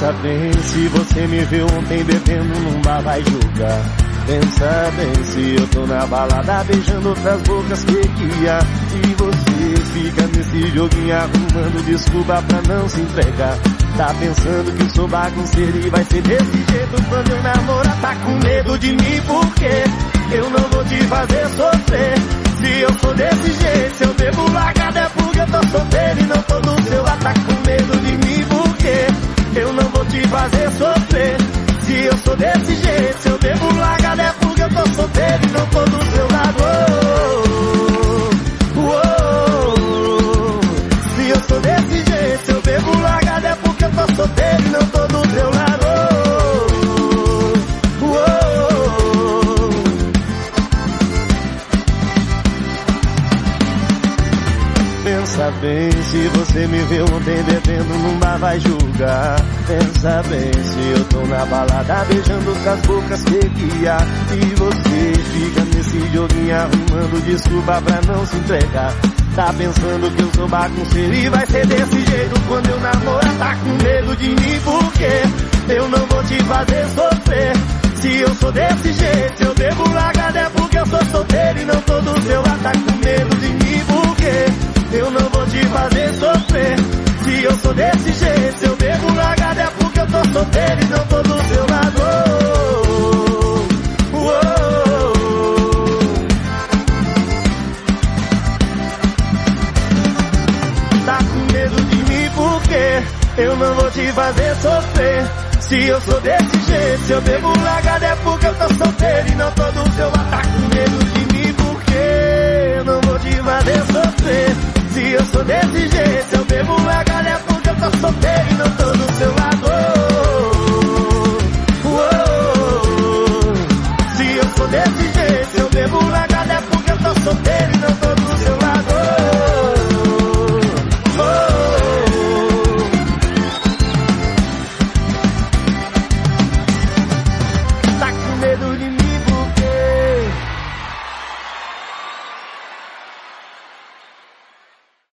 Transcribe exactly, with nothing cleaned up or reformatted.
Pensa bem, se você me viu ontem bebendo num bar, vai julgar. Pensa bem, se eu tô na balada beijando outras bocas, que que há? E você fica nesse joguinho arrumando desculpa pra não se entregar. Tá pensando que eu sou bagunceiro e vai ser desse jeito quando eu namorar. Tá com medo de mim porque eu não vou te fazer sofrer. Se eu sou desse jeito, se eu bebo largado é porque eu tô solteiro e não tô do seu lado. Tá com medo de mim porque eu não vou te fazer sofrer. Se eu sou desse jeito, se eu bebo largado é porque eu tô solteiro e não tô do seu lado. Oh, oh, oh. Se eu sou desse jeito, se eu bebo largado é porque eu tô solteiro e não tô do seu lado. Oh, oh, oh. Pensa bem, se você me viu ontem bebendo num bar, vai julgar. Pensa bem, se eu tô na balada beijando com as bocas, que que há? E você fica nesse joguinho arrumando desculpa pra não se entregar. Tá pensando que eu sou bagunceiro e vai ser desse jeito quando eu namorar. Tá com medo de mim porque eu não vou te fazer sofrer. Se eu sou desse jeito, se eu bebo largado é porque eu sou solteiro e não tô do seu lado. Tá com medo de mim porque eu não vou te fazer sofrer. Se eu sou desse jeito, se eu bebo largado é porque eu tô solteiro e não tô do seu lado. Oh, oh, oh. Tá com medo de mim porque eu não vou te fazer sofrer. Se eu sou desse jeito, se eu bebo largado é